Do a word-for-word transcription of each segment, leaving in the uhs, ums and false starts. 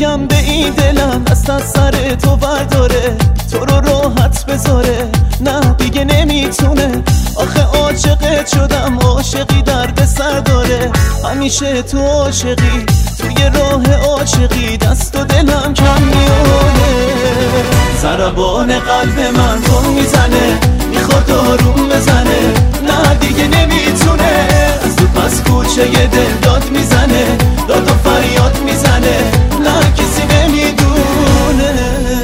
میگم به این دلم دست از سر تو برداره، تو رو راحت بذاره، نه دیگه نمیتونه. آخه عاشقت شدم، عاشقی درد سر داره، همیشه تو عاشقی، توی راه عاشقی دست و دلم کم میونه. ضربان قلب من تو میزنه، میخواد آروم بزنه، نه دیگه نمیتونه. از تو پس کوچه یه دل داد میزنه، داد و فریاد میزنه، نه کسی نمیدونه.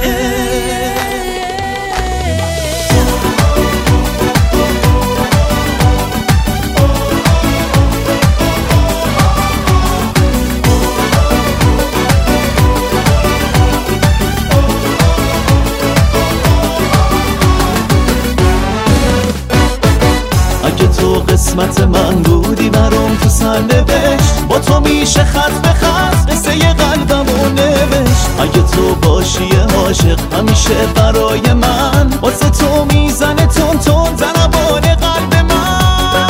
اگه تو قسمت من بودی برام تو سرنوشت، با تو میشه خط به خط قصه قلبمو نوشت. اگه تو باشی عاشق همیشه برای من، واسه تو میزنه تون تون ضربان قلب من.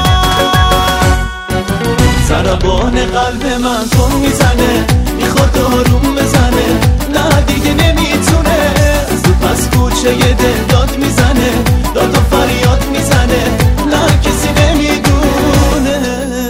ضربان قلب من تو میزنه، میخواد آروم بزنه، نه دیگه نمیتونه. از تو پس کوچه یه دل داد میزنه، داد و فریاد میزنه، نه کسی نمیدونه.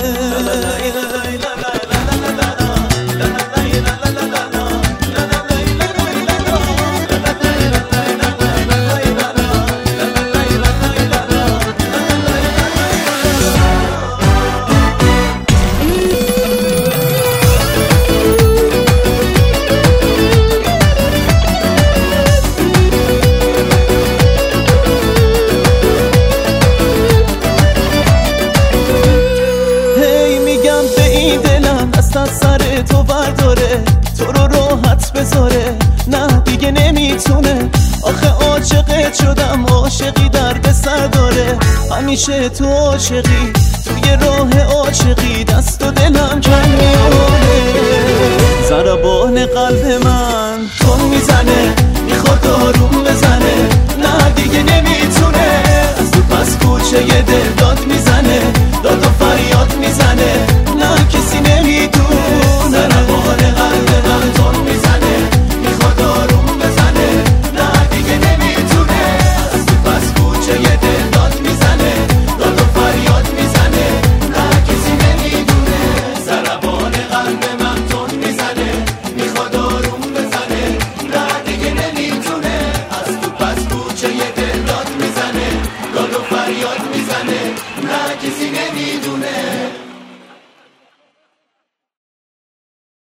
دست از سر تو برداره، تو رو راحت بذاره، نه دیگه نمیتونه. آخه عاشقت شدم، عاشقی درد سر داره، همیشه تو عاشقی، توی راه عاشقی دست و دلم کم میونه. ضربان قلب من تو میزنه، میخواد آروم بزنه، نه دیگه نمیتونه. از تو پس کوچه یه دل داد میزنه،